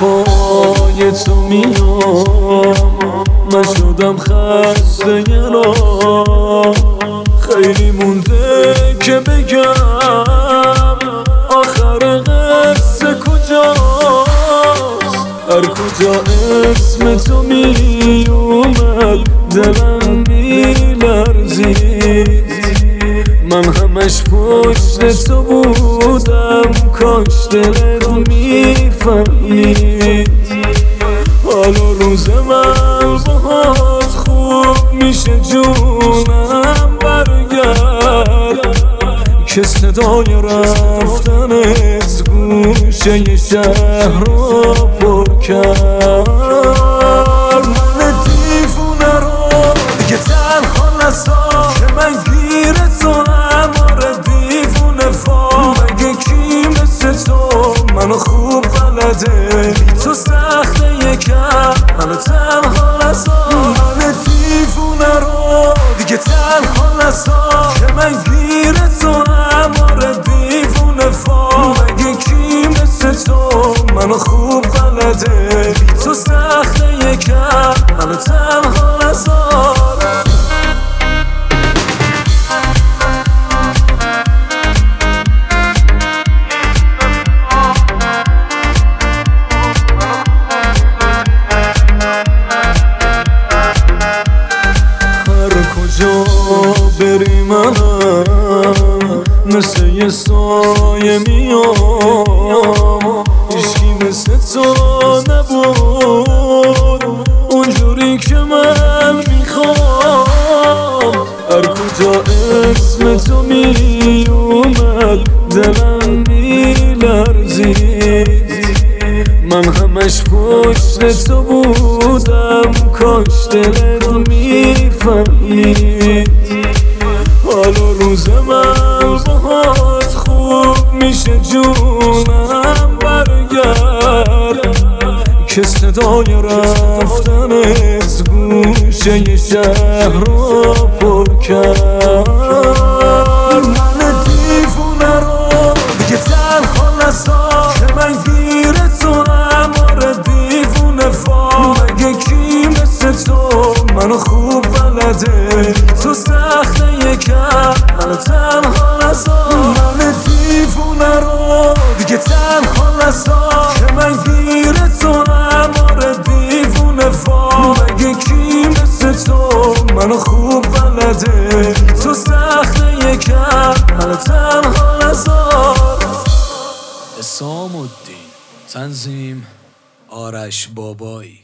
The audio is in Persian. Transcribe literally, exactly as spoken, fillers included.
پای تو میام، من شدم خسته را، خیلی مونده که بگم آخر قصه کجاست. هر کجا اسم تو می اومد دلم می لرزید، من همش پشت تو بودم کاش دلت میفهمید. حالا روز من باهات خوب میشه جونم برگرد، که صدای رفتنت گوشه شهر رو پر کرد. من دیوونه رو دیگه تنها نذار که من گیر تونم، آره دیوونه فا مگه کی مثل تو منو خوب بلده، بی تو سخته یکم منو تنها نذار. من دیوونه رو دیگه تنها نذار که من گیر تونم، آره دیوونه فا مگه کی مثل تو منو خوب بلده، بی تو سخته یکم منو تنها نذار. کجا بری منم مثل یه سایه میام، هیچکی مثل تو نبود اونجوری که من میخوام. هر کجا اسم تو می اومد دلم می لرزید، من همش پشت تو بودم کاش دلت میفهمید. حالا روز من باهات خوب میشه جونم برگرد، که صدای رفتنت گوشه شهر رو پر کرد. من دیوونه رو دیگه تنها نذار که من گیر تونم، آره دیوونه فا مگه کی مثل تو منو خوب بلده، تو سخته یکم منو تنها نذار. من دیوونه رو دیگه تنها نذار که من گیر تونم، آره دیوونه فا مگه کی مثل تو منو خوب بلده، تو سخته یکم منو تنها نذار. حسام الدین، تنظیم آرش بابایی.